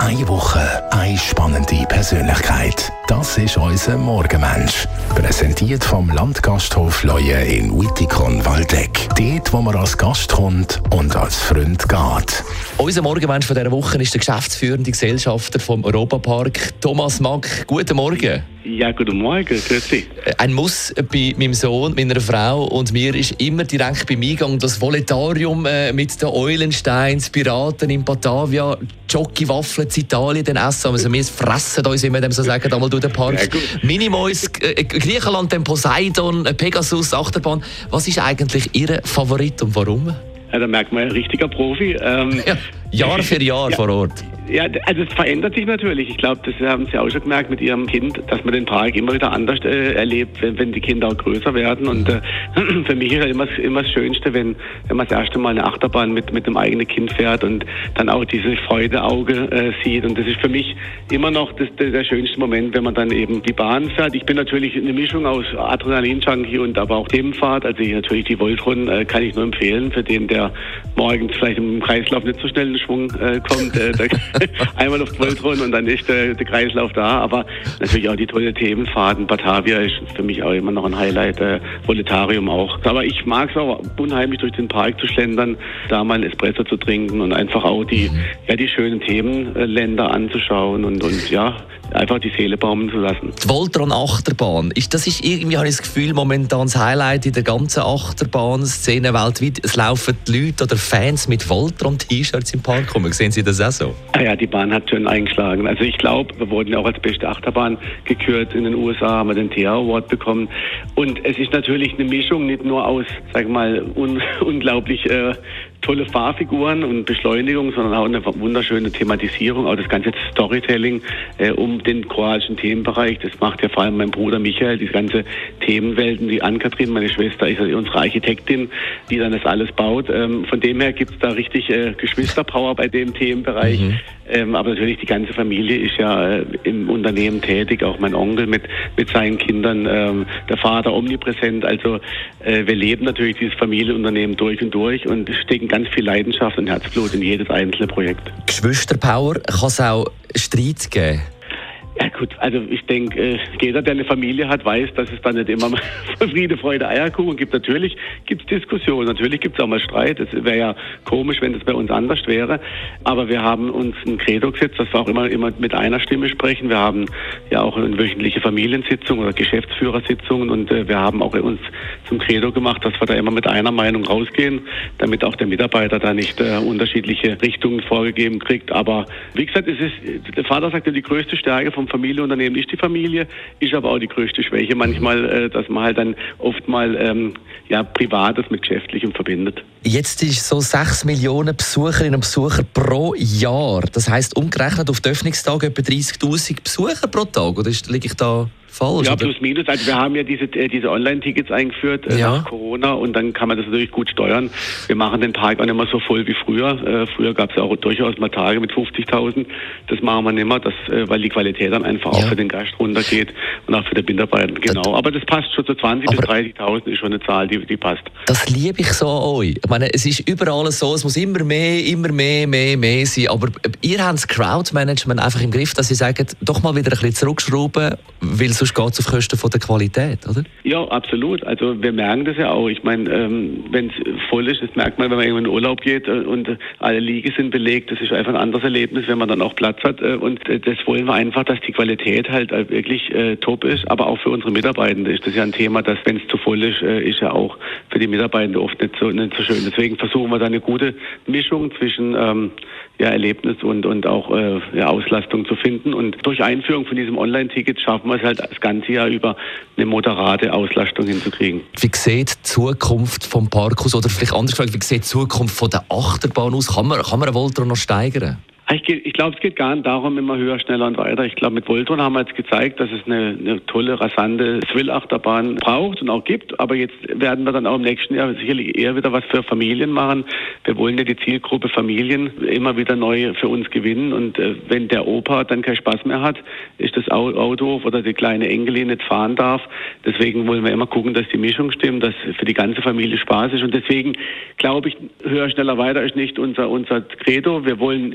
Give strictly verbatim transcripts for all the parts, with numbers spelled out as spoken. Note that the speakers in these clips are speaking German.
Eine Woche, eine spannende Persönlichkeit. Das ist unser Morgenmensch. Präsentiert vom Landgasthof Leue in Wittikon-Waldeck. Dort, wo man als Gast kommt und als Freund geht. Unser Morgenmensch von dieser Woche ist der geschäftsführende Gesellschafter vom Europapark, Thomas Mack. Guten Morgen. Ja, guten Morgen, grüezi. Ein Muss bei meinem Sohn, meiner Frau und mir ist immer direkt beim Eingang das Voletarium äh, mit den Eulensteins, Piraten in Batavia, Jockey-Waffeln in Italien, den essen. Also wir fressen uns, wie wir dem so sagen, einmal durch den Park. Minimoys, äh, Griechenland, den Poseidon, Pegasus, Achterbahn. Was ist eigentlich Ihr Favorit und warum? Ja, da merkt man, ein richtiger Profi. Ähm, ja, Jahr für Jahr ja, vor Ort. Ja, also es verändert sich natürlich. Ich glaube, das haben Sie auch schon gemerkt mit Ihrem Kind, dass man den Park immer wieder anders äh, erlebt, wenn, wenn die Kinder auch größer werden. Und äh, für mich ist ja immer, immer das Schönste, wenn, wenn man das erste Mal eine Achterbahn mit, mit dem eigenen Kind fährt und dann auch dieses Freudeauge äh, sieht. Und das ist für mich immer noch das, der, der schönste Moment, wenn man dann eben die Bahn fährt. Ich bin natürlich eine Mischung aus Adrenalin-Junkie und aber auch Themenfahrt. Also ich, natürlich die Voltron äh, kann ich nur empfehlen, für den, der morgens vielleicht im Kreislauf nicht so schnell in den Schwung äh, kommt. Äh, einmal auf die Voltron und dann ist der, der Kreislauf da. Aber natürlich auch die tolle Themenfahrten. Batavia ist für mich auch immer noch ein Highlight. Äh, Voletarium auch. Aber ich mag es auch unheimlich, durch den Park zu schlendern, da mal ein Espresso zu trinken und einfach auch die, ja, die schönen Themenländer anzuschauen und, und ja, einfach die Seele baumeln zu lassen. Die Voltron-Achterbahn, ist, das ist irgendwie, habe ich das Gefühl, momentan das Highlight in der ganzen Achterbahn-Szene weltweit. Es laufen die Leute oder Fans mit Voltron-T-Shirts im Park rum. Sehen Sie das auch so? Ah ja, die Bahn hat schön eingeschlagen. Also ich glaube, wir wurden ja auch als beste Achterbahn gekürt in den U S A, haben wir den T A Award bekommen. Und es ist natürlich eine Mischung, nicht nur aus, sag mal, un unglaublich äh, tolle Fahrfiguren und Beschleunigung, sondern auch eine wunderschöne Thematisierung, auch das ganze Storytelling äh, um den kroatischen Themenbereich. Das macht ja vor allem mein Bruder Michael, diese ganze Themenwelten, die Ann-Kathrin, meine Schwester, ist ja unsere Architektin, die dann das alles baut. Ähm, von dem her gibt es da richtig äh, Geschwisterpower bei dem Themenbereich. Mhm. Ähm, aber natürlich die ganze Familie ist ja äh, im Unternehmen tätig, auch mein Onkel mit, mit seinen Kindern, ähm, der Vater omnipräsent. Also äh, wir leben natürlich dieses Familienunternehmen durch und durch und stecken ganz viel Leidenschaft und Herzblut in jedes einzelne Projekt. Geschwisterpower, kann es auch Streit geben? Ja gut, also ich denke, äh, jeder, der eine Familie hat, weiß, dass es dann nicht immer Friede, Freude, Eierkuchen gibt. Natürlich gibt es Diskussionen, natürlich gibt es auch mal Streit. Es wäre ja komisch, wenn das bei uns anders wäre. Aber wir haben uns ein Credo gesetzt, dass wir auch immer, immer mit einer Stimme sprechen. Wir haben ja auch eine wöchentliche Familiensitzung oder Geschäftsführersitzungen und äh, wir haben auch uns zum Credo gemacht, dass wir da immer mit einer Meinung rausgehen, damit auch der Mitarbeiter da nicht äh, unterschiedliche Richtungen vorgegeben kriegt. Aber wie gesagt, es ist, der Vater sagt ja, die größte Stärke vom Familienunternehmen ist die Familie, ist aber auch die größte Schwäche manchmal, äh, dass man halt dann oft mal ähm, ja, Privates mit Geschäftlichem verbindet. Jetzt ist so sechs Millionen Besucherinnen und Besucher pro Jahr. Das heisst, umgerechnet auf den Öffnungstag etwa dreißigtausend Besucher pro Tag. Oder liege ich da falsch? Ja, plus minus. Also wir haben ja diese, äh, diese Online-Tickets eingeführt äh, ja. nach Corona und dann kann man das natürlich gut steuern. Wir machen den Park auch nicht mehr so voll wie früher. Äh, früher gab es ja auch durchaus mal Tage mit fünfzigtausend. Das machen wir nicht mehr, das, äh, weil die Qualität dann einfach ja. auch für den Gast runtergeht und auch für den Mitarbeiter. Genau. Aber das passt schon, so zwanzigtausend bis dreißigtausend ist schon eine Zahl, die, die passt. Das liebe ich so an euch. Ich meine, es ist überall so, es muss immer mehr, immer mehr, mehr, mehr sein. Aber ihr habt das Crowdmanagement einfach im Griff, dass ihr sagt, doch mal wieder ein bisschen zurückschrauben, weil sonst geht es auf Kosten von der Qualität, oder? Ja, absolut. Also wir merken das ja auch. Ich meine, ähm, wenn es voll ist, das merkt man, wenn man irgendwo in den Urlaub geht äh, und alle Liege sind belegt. Das ist einfach ein anderes Erlebnis, wenn man dann auch Platz hat. Äh, und äh, das wollen wir einfach, dass die Qualität halt äh, wirklich äh, top ist, aber auch für unsere Mitarbeitenden ist das ja ein Thema, dass wenn es zu voll ist, äh, ist ja auch für die Mitarbeitenden oft nicht so, nicht so schön. Deswegen versuchen wir da eine gute Mischung zwischen ähm, ja, Erlebnis und, und auch äh, ja, Auslastung zu finden. Und durch Einführung von diesem Online-Ticket schaffen wir es halt das ganze Jahr über eine moderate Auslastung hinzukriegen. Wie sieht die Zukunft vom Park aus? Oder vielleicht anders gefragt, wie sieht die Zukunft von der Achterbahn aus? Kann man, kann man eine Voltron noch steigern? Ich, ich glaube, es geht gar nicht darum, immer höher, schneller und weiter. Ich glaube, mit Voltron haben wir jetzt gezeigt, dass es eine, eine tolle, rasante Thrill-Achterbahn braucht und auch gibt. Aber jetzt werden wir dann auch im nächsten Jahr sicherlich eher wieder was für Familien machen. Wir wollen ja die Zielgruppe Familien immer wieder neu für uns gewinnen. Und äh, wenn der Opa dann keinen Spaß mehr hat, ist das Auto oder die kleine Enkelin nicht fahren darf. Deswegen wollen wir immer gucken, dass die Mischung stimmt, dass für die ganze Familie Spaß ist. Und deswegen glaube ich, höher, schneller, weiter ist nicht unser, unser Credo. Wir wollen mehr Themen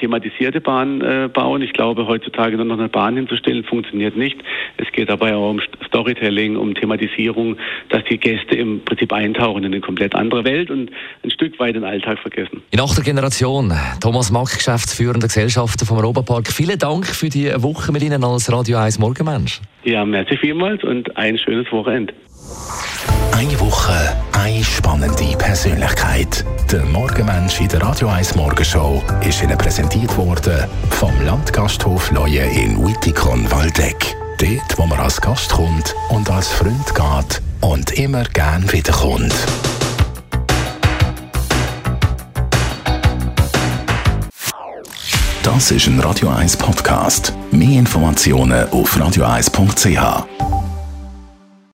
thematisierte Bahn äh, bauen. Ich glaube, heutzutage nur noch eine Bahn hinzustellen, funktioniert nicht. Es geht dabei auch um Storytelling, um Thematisierung, dass die Gäste im Prinzip eintauchen in eine komplett andere Welt und ein Stück weit den Alltag vergessen. In achter Generation, Thomas Mack, geschäftsführender Gesellschafter vom Europapark. Vielen Dank für die Woche mit Ihnen als Radio eins Morgenmensch. Ja, merci vielmals und ein schönes Wochenende. Eine Woche, eine spannende Persönlichkeit. Der Morgenmensch in der Radio eins Morgenshow ist Ihnen präsentiert worden vom Landgasthof Leue in Wittikon-Waldeck. Dort, wo man als Gast kommt und als Freund geht und immer gern wiederkommt. Das ist ein Radio eins Podcast. Mehr Informationen auf radio eins punkt c h.